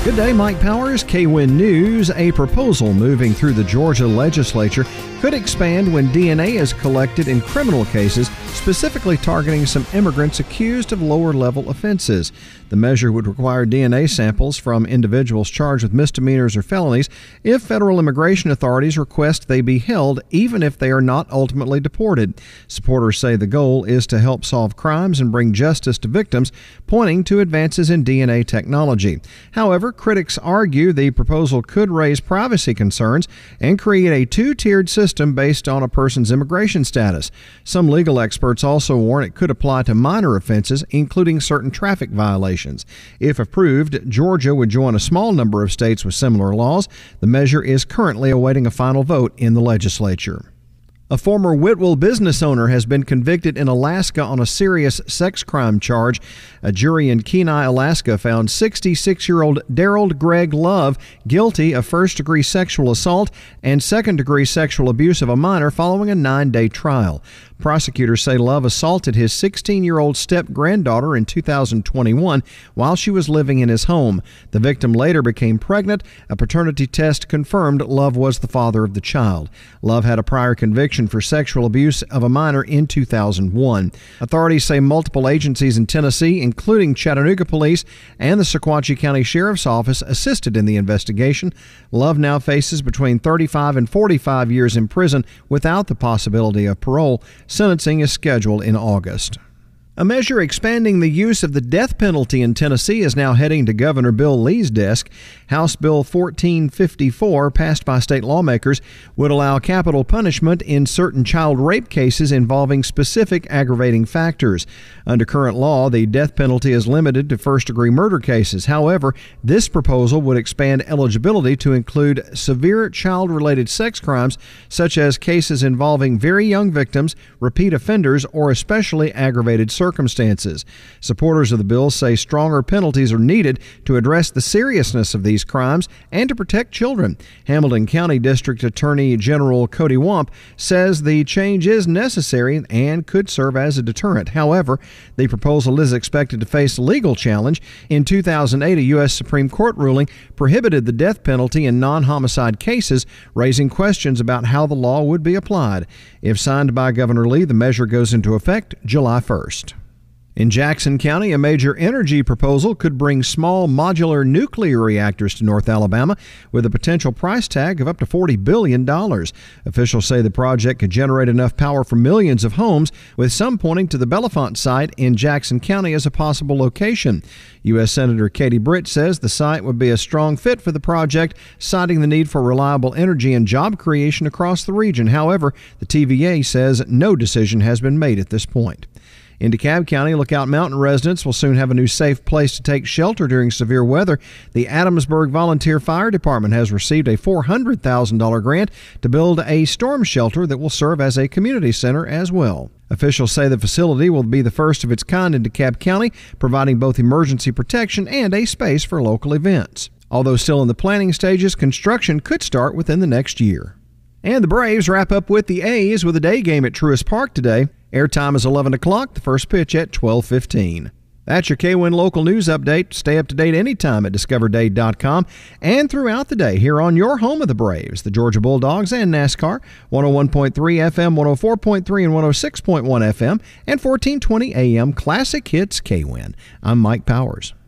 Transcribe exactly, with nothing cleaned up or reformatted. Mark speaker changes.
Speaker 1: Good day, Mike Powers, K W I N News. A proposal moving through the Georgia legislature could expand when D N A is collected in criminal cases, specifically targeting some immigrants accused of lower-level offenses. The measure would require D N A samples from individuals charged with misdemeanors or felonies if federal immigration authorities request they be held, even if they are not ultimately deported. Supporters say the goal is to help solve crimes and bring justice to victims, pointing to advances in D N A technology. However, critics argue the proposal could raise privacy concerns and create a two-tiered system based on a person's immigration status. Some legal experts also warn it could apply to minor offenses, including certain traffic violations. If approved, Georgia would join a small number of states with similar laws. The measure is currently awaiting a final vote in the legislature. A former Whitwell business owner has been convicted in Alaska on a serious sex crime charge. A jury in Kenai, Alaska found sixty-six-year-old Daryl Greg Love guilty of first-degree sexual assault and second-degree sexual abuse of a minor following a nine-day trial. Prosecutors say Love assaulted his sixteen-year-old step-granddaughter in two thousand twenty-one while she was living in his home. The victim later became pregnant. A paternity test confirmed Love was the father of the child. Love had a prior conviction for sexual abuse of a minor in two thousand one. Authorities say multiple agencies in Tennessee, including Chattanooga Police and the Sequatchie County Sheriff's Office, assisted in the investigation. Love now faces between thirty-five and forty-five years in prison without the possibility of parole. Sentencing is scheduled in August. A measure expanding the use of the death penalty in Tennessee is now heading to Governor Bill Lee's desk. House Bill fourteen fifty-four, passed by state lawmakers, would allow capital punishment in certain child rape cases involving specific aggravating factors. Under current law, the death penalty is limited to first-degree murder cases. However, this proposal would expand eligibility to include severe child-related sex crimes, such as cases involving very young victims, repeat offenders, or especially aggravated circumstances. circumstances. Supporters of the bill say stronger penalties are needed to address the seriousness of these crimes and to protect children. Hamilton County District Attorney General Cody Wamp says the change is necessary and could serve as a deterrent. However, the proposal is expected to face a legal challenge. In two thousand eight, a U S Supreme Court ruling prohibited the death penalty in non-homicide cases, raising questions about how the law would be applied. If signed by Governor Lee, the measure goes into effect July first. In Jackson County, a major energy proposal could bring small modular nuclear reactors to North Alabama with a potential price tag of up to forty billion dollars. Officials say the project could generate enough power for millions of homes, with some pointing to the Bellefonte site in Jackson County as a possible location. U S Senator Katie Britt says the site would be a strong fit for the project, citing the need for reliable energy and job creation across the region. However, the T V A says no decision has been made at this point. In DeKalb County, Lookout Mountain residents will soon have a new safe place to take shelter during severe weather. The Adamsburg Volunteer Fire Department has received a four hundred thousand dollars grant to build a storm shelter that will serve as a community center as well. Officials say the facility will be the first of its kind in DeKalb County, providing both emergency protection and a space for local events. Although still in the planning stages, construction could start within the next year. And the Braves wrap up with the A's with a day game at Truist Park today. Airtime is eleven o'clock, the first pitch at twelve fifteen. That's your K W I N local news update. Stay up to date anytime at discover day dot com and throughout the day here on your home of the Braves, the Georgia Bulldogs, and NASCAR. one oh one point three F M, one oh four point three, and one oh six point one F M, and fourteen twenty A M Classic Hits K W I N. I'm Mike Powers.